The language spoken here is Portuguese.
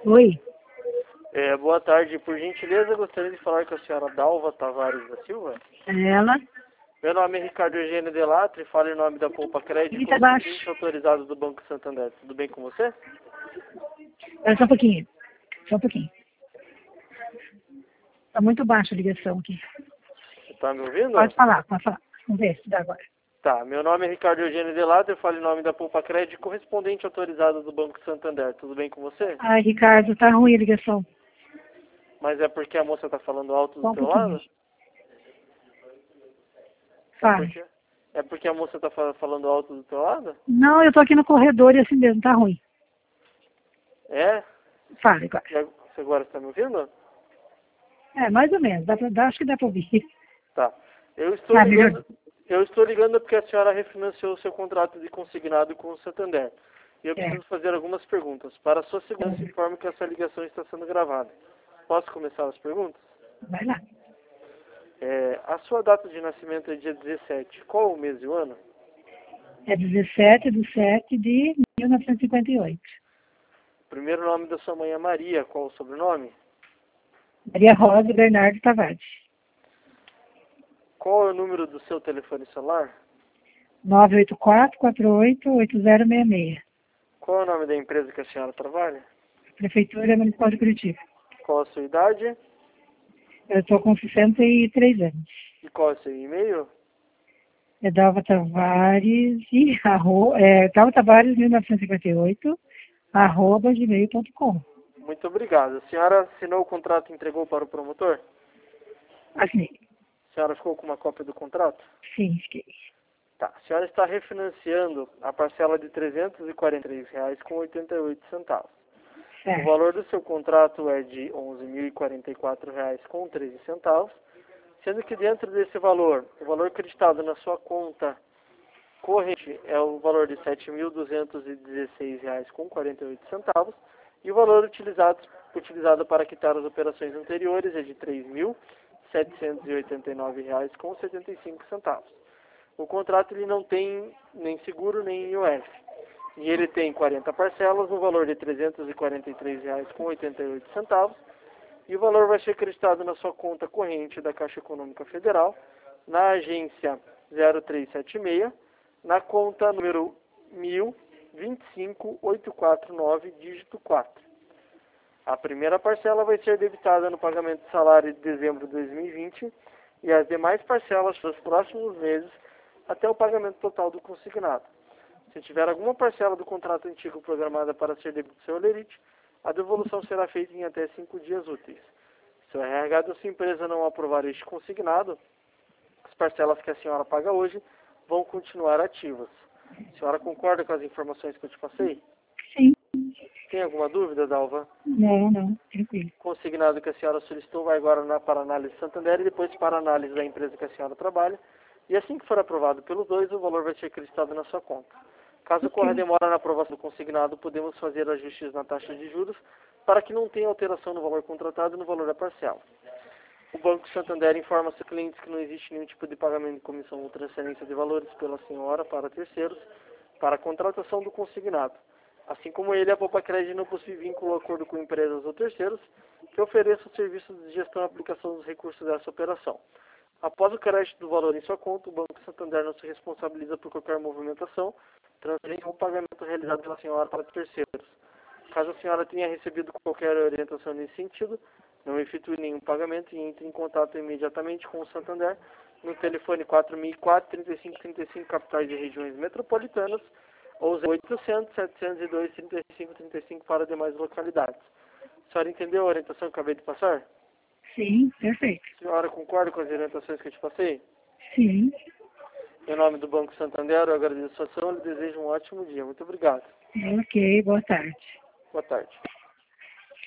Oi, Boa tarde. Por gentileza, gostaria de falar com a senhora Dalva Tavares da Silva. é ela. Meu nome é Ricardo Eugênio Delattre, falo em nome da Poupa Crédito, Grita baixo. correspondente autorizado do Banco Santander. Tudo bem com você? Espera só um pouquinho. Só um pouquinho. Está muito baixa a ligação aqui. Você está me ouvindo? Pode falar, pode falar. Vamos ver se dá agora. Tá, meu nome é Ricardo Eugênio Delattre, falo em nome da Poupa Crédito, correspondente autorizado do Banco Santander. Tudo bem com você? Ai, Ricardo, tá ruim a ligação. Mas é porque a moça está falando alto Só do um teu pouquinho. lado? Fale. É porque a moça está falando alto do teu lado? Não, eu tô aqui no corredor e assim mesmo, tá ruim. É? Fale agora. Você agora está me ouvindo? É, mais ou menos. Acho que dá pra ouvir. Tá. Eu estou Tá, ligando, melhor. eu estou ligando porque a senhora refinanciou o seu contrato de consignado com o Santander. E eu É. preciso fazer algumas perguntas. Para a sua segurança, informo que essa ligação está sendo gravada. Posso começar as perguntas? Vai lá. A sua data de nascimento é dia 17. Qual o mês e o ano? É 17/7/1958. O primeiro nome da sua mãe é Maria. Qual o sobrenome? Maria Rosa Bernardo Tavares. Qual é o número do seu telefone celular? 984-48-8066. Qual é o nome da empresa que a senhora trabalha? Prefeitura Municipal de Curitiba. Qual a sua idade? Eu estou com 63 anos. E qual é o seu e-mail? É Dalva Tavares, Dalva Tavares 1958, @gmail.com. Muito obrigado. A senhora assinou o contrato e entregou para o promotor? Assinei. A senhora ficou com uma cópia do contrato? Sim, fiquei. Tá. A senhora está refinanciando a parcela de R$ 343,88. O Certo. valor do seu contrato é de R$ 11.044,13, sendo que dentro desse valor, o valor creditado na sua conta corrente é o valor de R$ 7.216,48 e o valor utilizado para quitar as operações anteriores é de R$ 3.789,75. O contrato ele não tem nem seguro nem IOF. E ele tem 40 parcelas, no valor de R$ 343,88. E o valor vai ser acreditado na sua conta corrente da Caixa Econômica Federal, na agência 0376, na conta número 1000-25849, dígito 4. A primeira parcela vai ser debitada no pagamento de salário de dezembro de 2020 e as demais parcelas para os próximos meses até o pagamento total do consignado. Se tiver alguma parcela do contrato antigo programada para ser débito do seu olerite, a devolução será feita em até 5 dias úteis. Se o RH da sua empresa não aprovar este consignado, as parcelas que a senhora paga hoje vão continuar ativas. A senhora concorda com as informações que eu te passei? Sim. Tem alguma dúvida, Dalva? Não, tranquilo. O consignado que a senhora solicitou vai agora para análise Santander e depois para análise da empresa que a senhora trabalha. E assim que for aprovado pelos dois, o valor vai ser acreditado na sua conta. Caso ocorra demora na aprovação do consignado, podemos fazer ajustes na taxa de juros para que não tenha alteração no valor contratado e no valor da parcela. O Banco Santander informa seus clientes que não existe nenhum tipo de pagamento de comissão ou transferência de valores pela senhora para terceiros para a contratação do consignado. Assim como ele, a Poupa Crédito não possui vínculo ou acordo com empresas ou terceiros que ofereçam serviços de gestão e aplicação dos recursos dessa operação. Após o crédito do valor em sua conta, o Banco Santander não se responsabiliza por qualquer movimentação, transferência ou pagamento realizado pela senhora para terceiros. Caso a senhora tenha recebido qualquer orientação nesse sentido, não efetue nenhum pagamento e entre em contato imediatamente com o Santander no telefone 4004-3535, capitais e regiões metropolitanas, ou 0800-702-3535 para demais localidades. A senhora entendeu a orientação que eu acabei de passar? Sim, perfeito. A senhora concorda com as orientações que eu te passei? Sim. Em nome do Banco Santander, eu agradeço a sua ação e lhe desejo um ótimo dia. Muito obrigado. Ok, boa tarde. Boa tarde.